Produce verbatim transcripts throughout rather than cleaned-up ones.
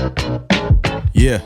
Yeah.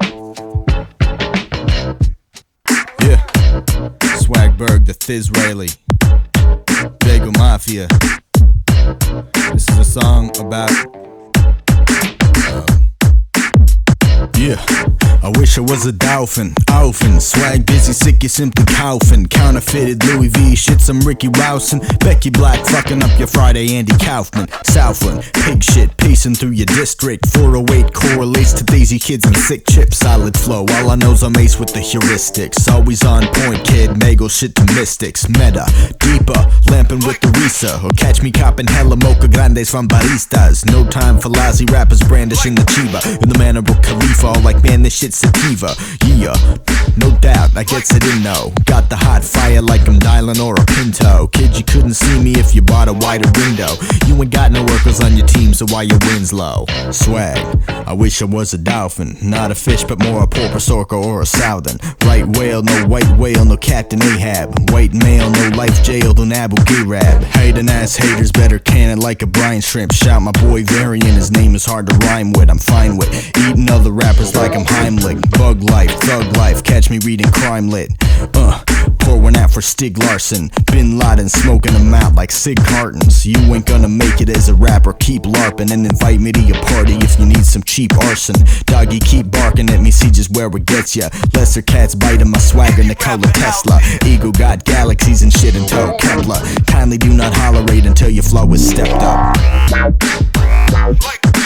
Yeah. Swagberg, the Thizraeli, Bagel Mafia. This is a song about uh, yeah. I wish I was a dolphin, Alphin, swag busy, sick, you simply coughing. Counterfeited Louis V, shit, some Ricky Rousin. Becky Black fucking up your Friday, Andy Kaufman. Southland, pig shit, pacing through your district. four oh eight correlates to Daisy Kids and sick chips. Solid flow, all I know's I'm ace with the heuristics. Always on point, kid, Mago shit to mystics. Meta, deeper, lamping with the Risa. Or catch me copping hella mocha grandes from baristas. No time for lousy rappers brandishing the chiba. In the manner of Khalifa, all like man, this shit's sativa. Yeah, no doubt, I gets it in though. Got the hot fire like I'm dialing or a Pinto. Kid, you couldn't see me if you bought a wider window. You ain't got no workers on your team, so why your wind's low? Swag, I wish I was a dolphin. Not a fish, but more a porpoise, orca, or a southern. Right whale, no white whale, no Captain Ahab. White male, no life jail, than Abu Ghraib. Hating ass haters better can it like a brine shrimp. Shout my boy Varian, his name is hard to rhyme with. I'm fine with eating other rappers like I'm Heimlich. Bug life, thug life, catch me reading crime lit. Uh, pour one out for Stig Larsson. Bin Laden smoking them out like cig cartons. You ain't gonna make it as a rapper, keep larping. And invite me to your party if you need some cheap arson. Doggy, keep barking at me, see just where it gets ya. Lesser cats biting my swagger, Nikola Tesla. Ego got galaxies and shit in tow, Kepler. Kindly do not hollerate until your flow is stepped up.